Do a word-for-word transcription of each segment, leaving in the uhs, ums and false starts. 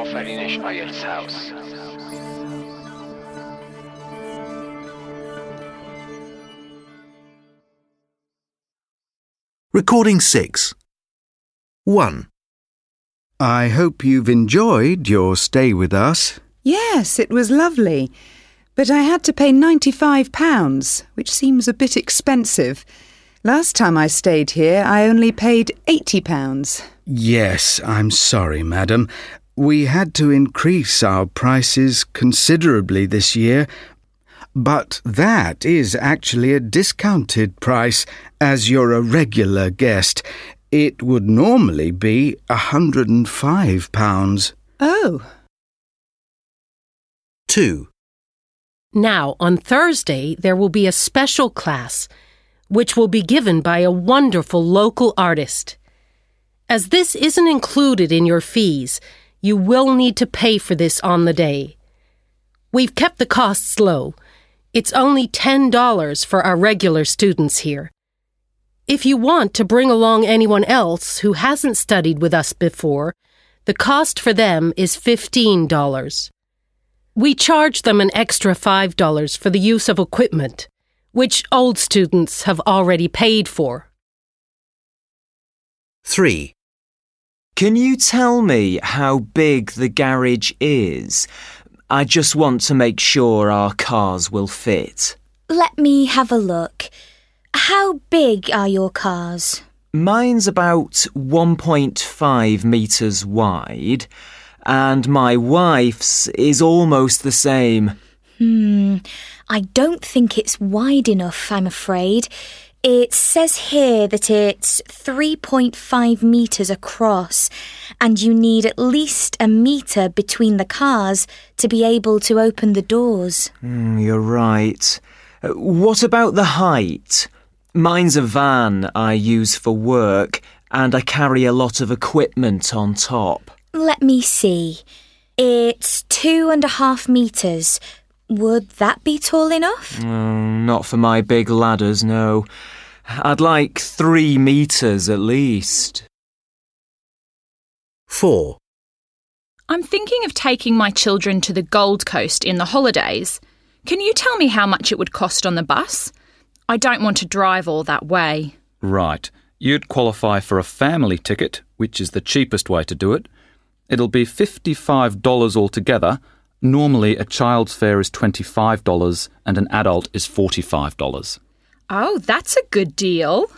آفرینش آیلتس هاوس. Recording six. one. I hope you've enjoyed your stay with us. Yes, it was lovely. But I had to pay ninety-five pounds, which seems a bit expensive. Last time I stayed here, I only paid eighty pounds. Yes, I'm sorry, madam. We had to increase our prices considerably this year. But that is actually a discounted price, as you're a regular guest. It would normally be one hundred and five pounds. Oh. two. Now, on Thursday, there will be a special class, which will be given by a wonderful local artist. As this isn't included in your fees, you will need to pay for this on the day. We've kept the costs low. It's only ten dollars for our regular students here. If you want to bring along anyone else who hasn't studied with us before, the cost for them is fifteen dollars. We charge them an extra five dollars for the use of equipment, which old students have already paid for. three. Can you tell me how big the garage is? I just want to make sure our cars will fit. Let me have a look. How big are your cars? Mine's about one point five metres wide, and my wife's is almost the same. Hmm, I don't think it's wide enough, I'm afraid. It says here that it's three point five metres across, and you need at least a metre between the cars to be able to open the doors. Mm, you're right. Uh, what about the height? Mine's a van I use for work, and I carry a lot of equipment on top. Let me see. It's two and a half metres. Would that be tall enough? Mm, not for my big ladders, no. I'd like three metres at least. four. I'm thinking of taking my children to the Gold Coast in the holidays. Can you tell me how much it would cost on the bus? I don't want to drive all that way. Right. You'd qualify for a family ticket, which is the cheapest way to do it. It'll be fifty-five dollars altogether. Normally, a child's fare is twenty-five dollars and an adult is forty-five dollars. Oh, that's a good deal.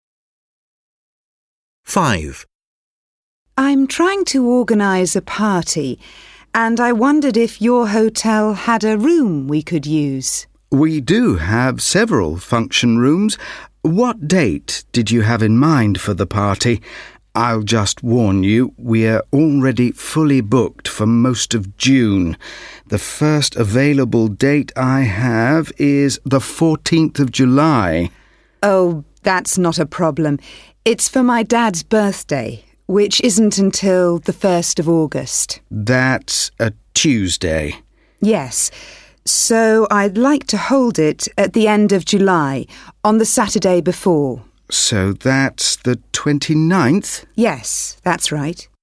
five. I'm trying to organise a party, and I wondered if your hotel had a room we could use. We do have several function rooms. What date did you have in mind for the party? I'll just warn you, we're already fully booked for most of June. The first available date I have is the fourteenth of July. Oh, that's not a problem. It's for my dad's birthday, which isn't until the first of August. That's a Tuesday. Yes. So I'd like to hold it at the end of July, on the Saturday before. So that's the twenty-ninth? Yes, that's right.